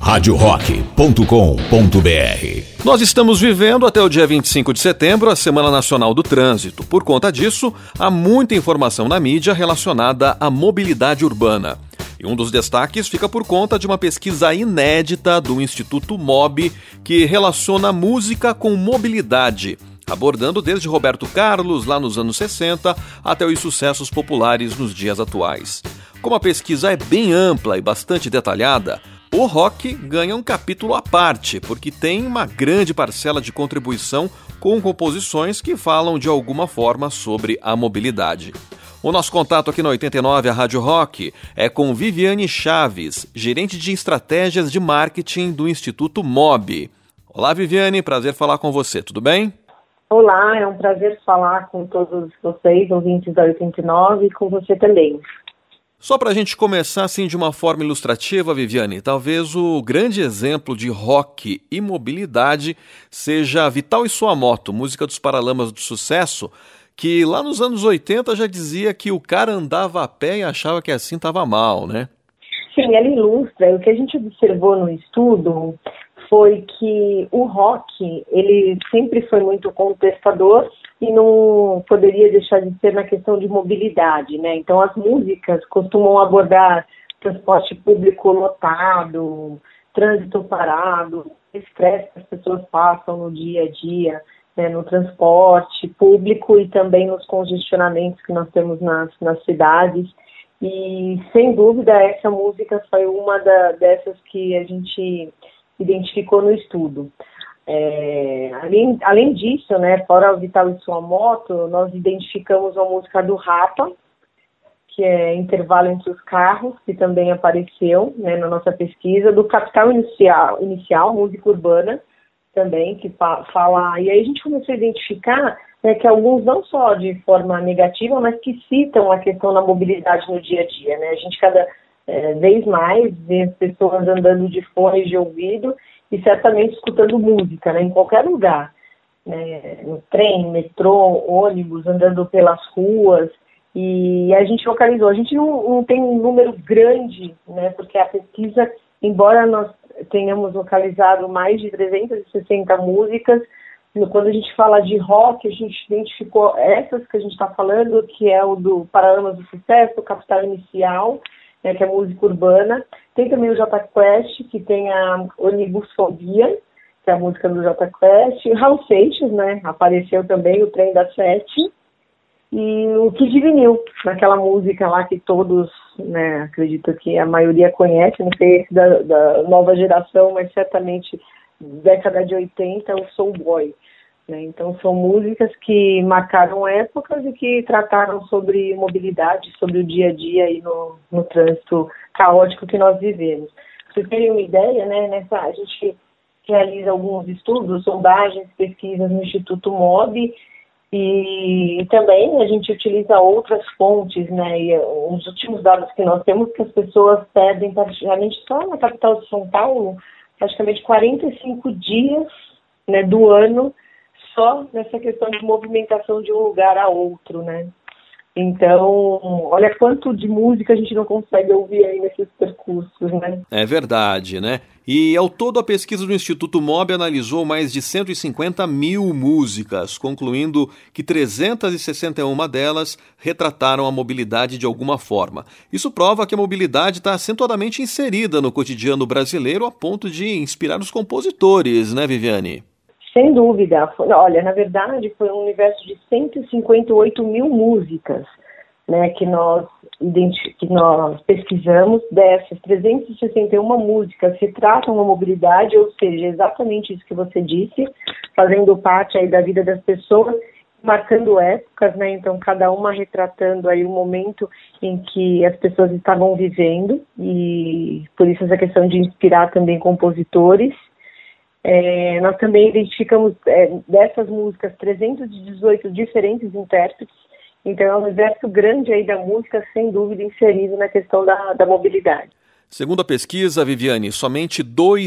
radiorock.com.br. Nós estamos vivendo até o dia 25 de setembro a Semana Nacional do Trânsito. Por conta disso, há muita informação na mídia relacionada à mobilidade urbana. E um dos destaques fica por conta de uma pesquisa inédita do Instituto MOB, que relaciona música com mobilidade, abordando desde Roberto Carlos, lá nos anos 60, até os sucessos populares nos dias atuais. Como a pesquisa é bem ampla e bastante detalhada, o rock ganha um capítulo à parte, porque tem uma grande parcela de contribuição com composições que falam de alguma forma sobre a mobilidade. O nosso contato aqui na 89, a Rádio Rock, é com Viviane Chaves, gerente de estratégias de marketing do Instituto MOB. Olá, Viviane, prazer falar com você, tudo bem? Olá, é um prazer falar com todos vocês, ouvintes da 89, e com você também. Só para a gente começar assim de uma forma ilustrativa, Viviane, talvez o grande exemplo de rock e mobilidade seja Vital e Sua Moto, música dos Paralamas do Sucesso, que lá nos anos 80 já dizia que o cara andava a pé e achava que assim estava mal, né? Sim, ela ilustra. O que a gente observou no estudo foi que o rock, ele sempre foi muito contestador e não poderia deixar de ser na questão de mobilidade, né? Então as músicas costumam abordar transporte público lotado, trânsito parado, estresse que as pessoas passam no dia a dia, né, no transporte público e também nos congestionamentos que nós temos nas cidades. E sem dúvida essa música foi uma dessas que a gente identificou no estudo. Além disso, né, fora o Vital e Sua Moto, nós identificamos a música do Rapa, que é Intervalo Entre os Carros, que também apareceu, né, na nossa pesquisa, do Capital Inicial, música urbana, também, que fala... E aí a gente começou a identificar, né, que alguns não só de forma negativa, mas que citam a questão da mobilidade no dia a dia, né? A gente cada vez mais vê as pessoas andando de fones de ouvido e certamente escutando música, né, em qualquer lugar, né, no trem, metrô, ônibus, andando pelas ruas, e a gente localizou. A gente não tem um número grande, né, porque a pesquisa, embora nós tenhamos localizado mais de 360 músicas, quando a gente fala de rock, a gente identificou essas que a gente está falando, que é o do Paralamas do Sucesso, o Capital Inicial, né, que é música urbana. Tem também o Jota Quest, que tem a Onibusfobia, que é a música do Jota Quest. O Raul Seixas, né, apareceu também, o Trem das Sete. E o Kid Vinil, naquela música lá que todos, né, acredito que a maioria conhece, não sei se da nova geração, mas certamente década de 80, o Soul Boy. Né? Então são músicas que marcaram épocas e que trataram sobre mobilidade, sobre o dia a dia e no trânsito caótico que nós vivemos. Pra vocês terem uma ideia, né, a gente realiza alguns estudos, sondagens, pesquisas no Instituto MOB e também a gente utiliza outras fontes, né, e os últimos dados que nós temos que as pessoas perdem praticamente só na capital de São Paulo, praticamente 45 dias, né, do ano só nessa questão de movimentação de um lugar a outro, né? Então, olha quanto de música a gente não consegue ouvir aí nesses percursos, né? É verdade, né? E ao todo a pesquisa do Instituto MOB analisou mais de 150 mil músicas, concluindo que 361 delas retrataram a mobilidade de alguma forma. Isso prova que a mobilidade está acentuadamente inserida no cotidiano brasileiro a ponto de inspirar os compositores, né, Viviane? Sem dúvida. Olha, na verdade, foi um universo de 158 mil músicas, né, que nós pesquisamos. Dessas 361 músicas retratam a mobilidade, ou seja, exatamente isso que você disse, fazendo parte aí da vida das pessoas, marcando épocas, né, então cada uma retratando aí o momento em que as pessoas estavam vivendo, e por isso essa questão de inspirar também compositores. Nós também identificamos dessas músicas 318 diferentes intérpretes, então é um universo grande aí da música, sem dúvida, inserido na questão da mobilidade. Segundo a pesquisa, Viviane, somente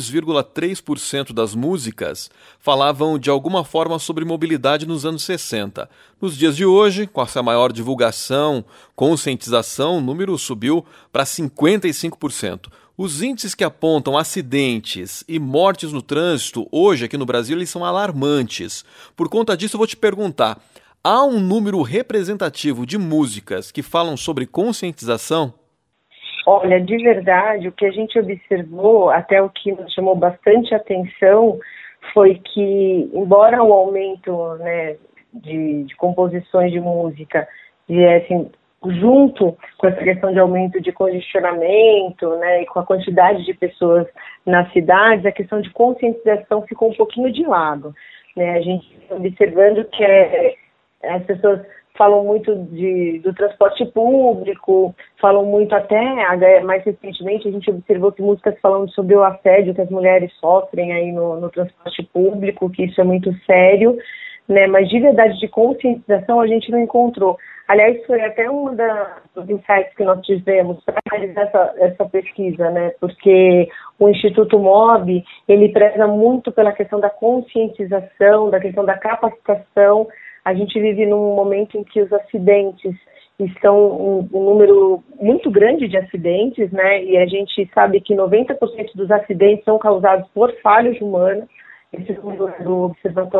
2,3% das músicas falavam de alguma forma sobre mobilidade nos anos 60. Nos dias de hoje, com essa maior divulgação, conscientização, o número subiu para 55%. Os índices que apontam acidentes e mortes no trânsito, hoje aqui no Brasil, eles são alarmantes. Por conta disso, eu vou te perguntar, há um número representativo de músicas que falam sobre conscientização? Olha, de verdade, o que a gente observou, até o que nos chamou bastante atenção, foi que, embora o aumento, né, de composições de música, assim, junto com essa questão de aumento de congestionamento, né, e com a quantidade de pessoas nas cidades, a questão de conscientização ficou um pouquinho de lado, né? A gente observando que as pessoas falam muito do transporte público, falam muito até, mais recentemente, a gente observou que músicas falando sobre o assédio que as mulheres sofrem aí no transporte público, que isso é muito sério, né? Mas de verdade, de conscientização, a gente não encontrou. Aliás, foi até um dos insights que nós tivemos para realizar essa pesquisa, né? Porque o Instituto MOB, ele preza muito pela questão da conscientização, da questão da capacitação. A gente vive num momento em que os acidentes estão um número muito grande de acidentes, né? E a gente sabe que 90% dos acidentes são causados por falhas humanas. Esse número é do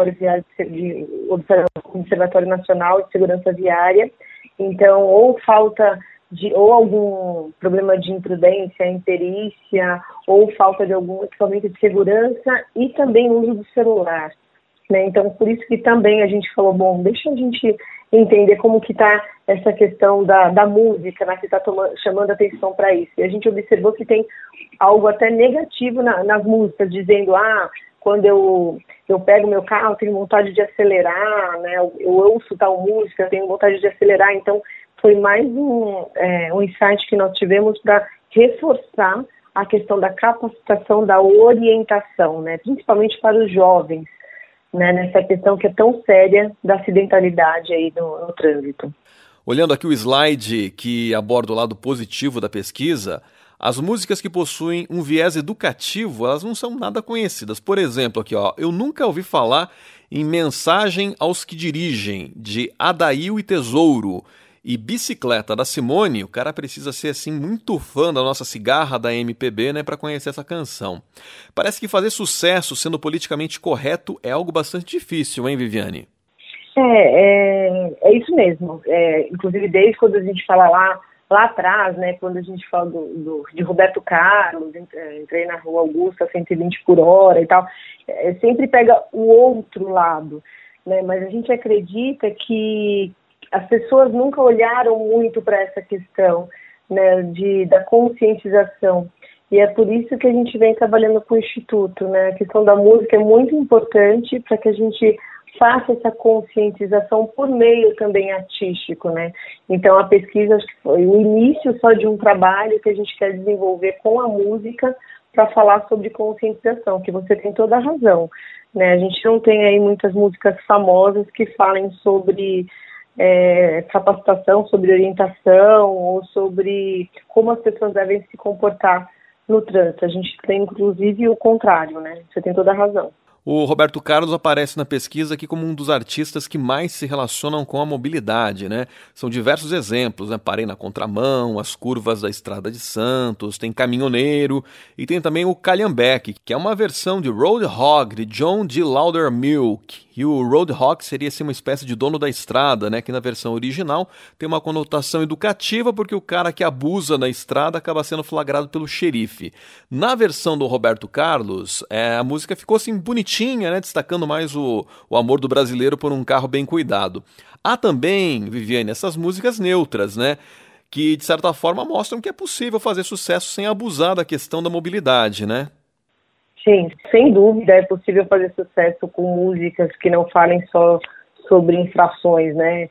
Observatório Nacional de Segurança Viária. Então, ou algum problema de imprudência, imperícia, ou falta de algum equipamento de segurança e também o uso do celular, né? Então, por isso que também a gente falou, bom, deixa a gente entender como que está essa questão da música, né, que está chamando atenção para isso. E a gente observou que tem algo até negativo nas músicas, dizendo, quando eu pego meu carro, tenho vontade de acelerar, né? Eu ouço tal música, tenho vontade de acelerar. Então, foi mais um insight que nós tivemos para reforçar a questão da capacitação, da orientação, né? Principalmente para os jovens, né? Nessa questão que é tão séria da acidentalidade aí no trânsito. Olhando aqui o slide que aborda o lado positivo da pesquisa, as músicas que possuem um viés educativo, elas não são nada conhecidas. Por exemplo, aqui, eu nunca ouvi falar em Mensagem aos que Dirigem, de Adail e Tesouro, e Bicicleta, da Simone. O cara precisa ser, assim, muito fã da nossa cigarra da MPB, né, para conhecer essa canção. Parece que fazer sucesso sendo politicamente correto é algo bastante difícil, hein, Viviane? É isso mesmo. Inclusive, desde quando a gente fala lá atrás, né, quando a gente fala de Roberto Carlos, entrei na Rua Augusta 120 por hora e tal, sempre pega o outro lado, né? Mas a gente acredita que as pessoas nunca olharam muito para essa questão, né, da conscientização. E é por isso que a gente vem trabalhando com o Instituto, né? A questão da música é muito importante para que a gente faça essa conscientização por meio também artístico, né? Então, a pesquisa acho que foi o início só de um trabalho que a gente quer desenvolver com a música para falar sobre conscientização, que você tem toda a razão, né? A gente não tem aí muitas músicas famosas que falem sobre capacitação, sobre orientação ou sobre como as pessoas devem se comportar no trânsito. A gente tem, inclusive, o contrário, né? Você tem toda a razão. O Roberto Carlos aparece na pesquisa aqui como um dos artistas que mais se relacionam com a mobilidade, né? São diversos exemplos, né? Parei na Contramão, as curvas da Estrada de Santos, tem Caminhoneiro e tem também o Calhambeque, que é uma versão de Roadhog, de John D. Loudermilk. E o Roadhog seria assim, uma espécie de dono da estrada, né? Que na versão original tem uma conotação educativa porque o cara que abusa na estrada acaba sendo flagrado pelo xerife. Na versão do Roberto Carlos, a música ficou assim bonitinha, né? Destacando mais o amor do brasileiro por um carro bem cuidado. Há também, Viviane, essas músicas neutras, né? Que de certa forma mostram que é possível fazer sucesso sem abusar da questão da mobilidade, né? Sim, sem dúvida é possível fazer sucesso com músicas que não falem só sobre infrações, né,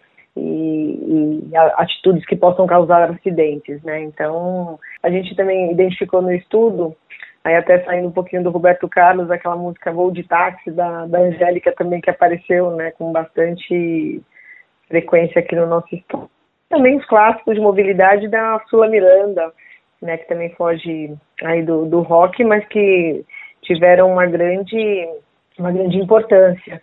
e atitudes que possam causar acidentes, né. Então, a gente também identificou no estudo, aí até saindo um pouquinho do Roberto Carlos, aquela música Voo de Táxi da Angélica também, que apareceu, né, com bastante frequência aqui no nosso estado. Também os clássicos de mobilidade da Sula Miranda, né, que também foge aí do rock, mas que tiveram uma grande importância.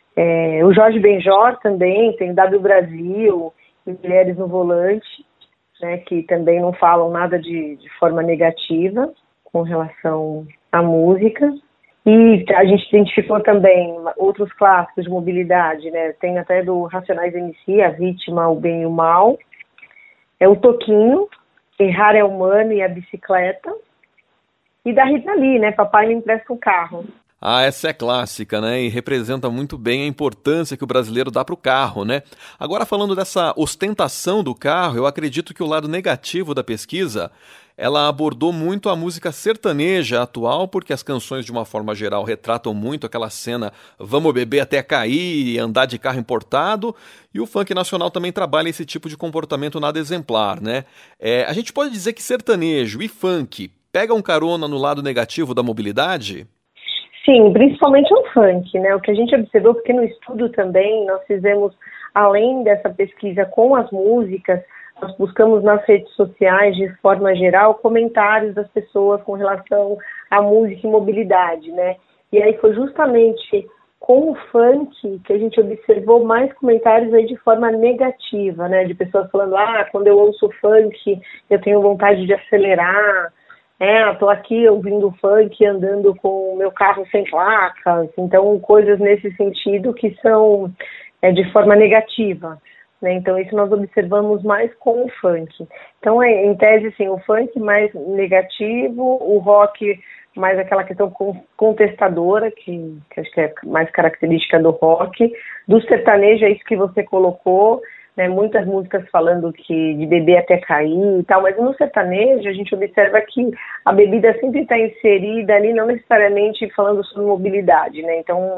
O Jorge Benjor também, tem o W Brasil, Mulheres no Volante, né, que também não falam nada de forma negativa com relação à música. E a gente identificou também outros clássicos de mobilidade, né? Tem até do Racionais MC, A Vítima, O Bem e o Mal. É o Toquinho, Errar é Humano e A Bicicleta. E da Rita Lee, né? Papai Me Empresta um Carro. Ah, essa é clássica, né? E representa muito bem a importância que o brasileiro dá para o carro, né? Agora, falando dessa ostentação do carro, eu acredito que o lado negativo da pesquisa, ela abordou muito a música sertaneja atual, porque as canções, de uma forma geral, retratam muito aquela cena vamos beber até cair e andar de carro importado, e o funk nacional também trabalha esse tipo de comportamento nada exemplar, né? A gente pode dizer que sertanejo e funk pegam carona no lado negativo da mobilidade? Sim, principalmente no funk, né? O que a gente observou, porque no estudo também nós fizemos, além dessa pesquisa com as músicas, nós buscamos nas redes sociais, de forma geral, comentários das pessoas com relação à música e mobilidade, né? E aí foi justamente com o funk que a gente observou mais comentários aí de forma negativa, né? De pessoas falando, quando eu ouço funk, eu tenho vontade de acelerar, estou aqui ouvindo funk, andando com o meu carro sem placas, então coisas nesse sentido que são de forma negativa, né? Então isso nós observamos mais com o funk. Então em tese, sim, o funk mais negativo, o rock mais aquela questão contestadora, que acho que é mais característica do rock, do sertanejo é isso que você colocou, né, muitas músicas falando que de beber até cair e tal, mas no sertanejo a gente observa que a bebida sempre está inserida ali, não necessariamente falando sobre mobilidade, né? Então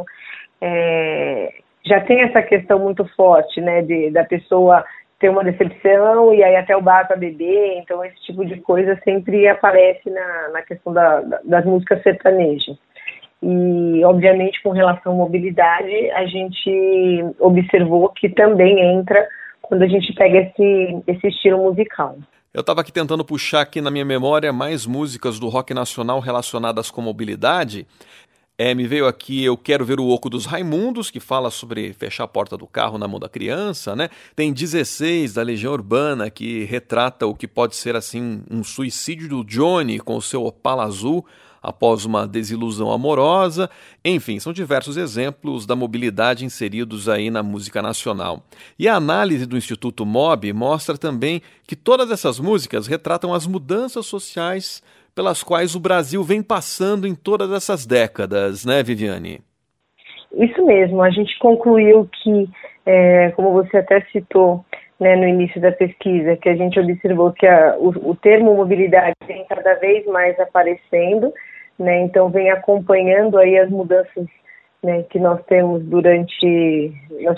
já tem essa questão muito forte, né, da pessoa ter uma decepção e aí até o bar para beber, então esse tipo de coisa sempre aparece na questão das músicas sertanejas. E, obviamente, com relação à mobilidade, a gente observou que também entra quando a gente pega esse estilo musical. Eu estava aqui tentando puxar aqui na minha memória mais músicas do rock nacional relacionadas com mobilidade. Me veio aqui Eu Quero Ver o Oco dos Raimundos, que fala sobre fechar a porta do carro na mão da criança, né? Tem 16, da Legião Urbana, que retrata o que pode ser assim um suicídio do Johnny com o seu Opala azul após uma desilusão amorosa. Enfim, são diversos exemplos da mobilidade inseridos aí na música nacional. E a análise do Instituto MOB mostra também que todas essas músicas retratam as mudanças sociais pelas quais o Brasil vem passando em todas essas décadas, né, Viviane? Isso mesmo, a gente concluiu que, como você até citou, né, no início da pesquisa, que a gente observou que o termo mobilidade vem cada vez mais aparecendo, né, então vem acompanhando aí as mudanças, né, que nós tivemos durante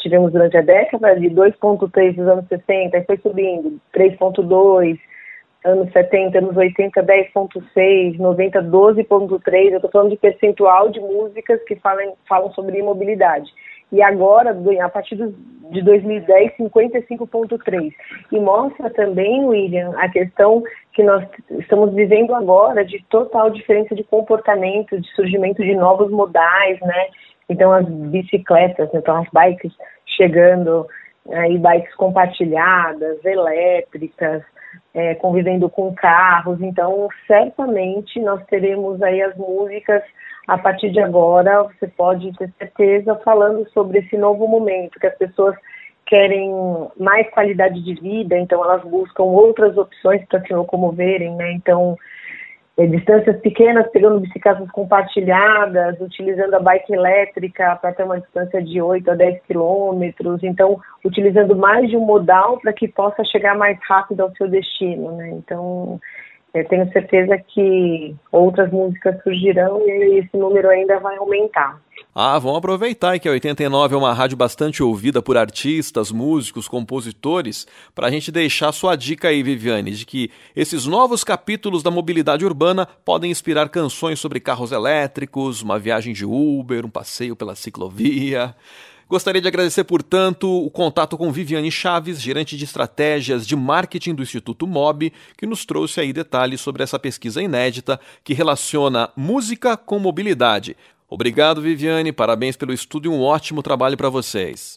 a década de 2,3 dos anos 60, foi subindo, 3,2, anos 70, anos 80, 10,6, 90, 12,3, eu estou falando de percentual de músicas que falam sobre mobilidade. E agora, a partir de 2010, 55,3. E mostra também, William, a questão que nós estamos vivendo agora de total diferença de comportamento, de surgimento de novos modais, né? Então, as bicicletas, então as bikes chegando, aí bikes compartilhadas, elétricas, convivendo com carros. Então, certamente nós teremos aí as músicas, a partir de agora, você pode ter certeza, falando sobre esse novo momento, que as pessoas querem mais qualidade de vida, então elas buscam outras opções para se locomoverem, né? Então, distâncias pequenas, pegando bicicletas compartilhadas, utilizando a bike elétrica para ter uma distância de 8 a 10 quilômetros, então utilizando mais de um modal para que possa chegar mais rápido ao seu destino, né? Então, eu tenho certeza que outras músicas surgirão e esse número ainda vai aumentar. Vamos aproveitar que a 89 é uma rádio bastante ouvida por artistas, músicos, compositores, para a gente deixar sua dica aí, Viviane, de que esses novos capítulos da mobilidade urbana podem inspirar canções sobre carros elétricos, uma viagem de Uber, um passeio pela ciclovia. Gostaria de agradecer, portanto, o contato com Viviane Chaves, gerente de estratégias de marketing do Instituto MOB, que nos trouxe aí detalhes sobre essa pesquisa inédita que relaciona música com mobilidade. Obrigado, Viviane, parabéns pelo estudo e um ótimo trabalho para vocês.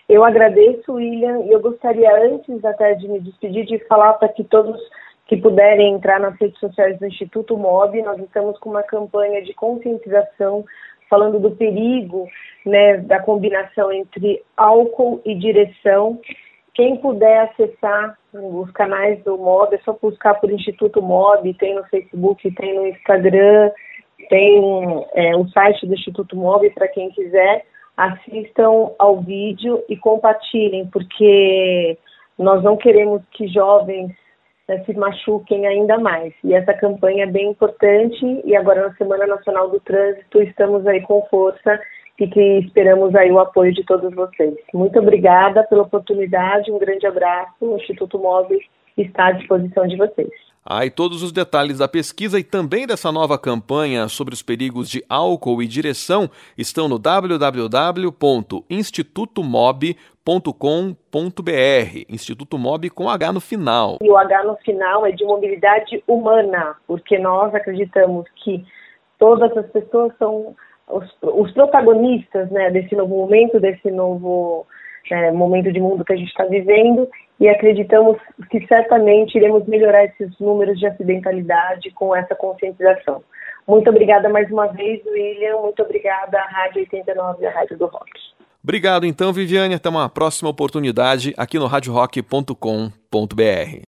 Eu agradeço, William, e eu gostaria, antes até de me despedir, de falar para que todos que puderem entrar nas redes sociais do Instituto MOB. Nós estamos com uma campanha de conscientização falando do perigo, né, da combinação entre álcool e direção. Quem puder acessar os canais do MOB, é só buscar por Instituto MOB, tem no Facebook, tem no Instagram, tem o site do Instituto MOB para quem quiser. Assistam ao vídeo e compartilhem, porque nós não queremos que jovens se machuquem ainda mais. E essa campanha é bem importante, e agora na Semana Nacional do Trânsito estamos aí com força e que esperamos aí o apoio de todos vocês. Muito obrigada pela oportunidade, um grande abraço, o Instituto MOB está à disposição de vocês. E todos os detalhes da pesquisa e também dessa nova campanha sobre os perigos de álcool e direção estão no www.institutomob.com.br, Instituto MOB com H no final. E o H no final é de mobilidade humana, porque nós acreditamos que todas as pessoas são os protagonistas, né, desse novo momento, desse novo momento de mundo que a gente está vivendo, e acreditamos que certamente iremos melhorar esses números de acidentalidade com essa conscientização. Muito obrigada mais uma vez, William, muito obrigada à Rádio 89, a Rádio do Rock. Obrigado então, Viviane, até uma próxima oportunidade aqui no radiorock.com.br.